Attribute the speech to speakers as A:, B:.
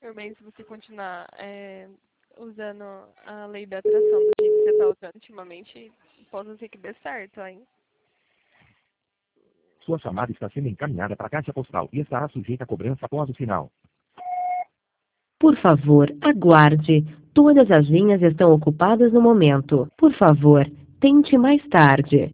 A: Bem, se você continuar usando a lei da atração do jeito que você está usando ultimamente, pode ser que dê certo, hein?
B: Sua chamada está sendo encaminhada para a caixa postal e estará sujeita a cobrança após o sinal.
C: Por favor, aguarde. Todas as linhas estão ocupadas no momento. Por favor, tente mais tarde.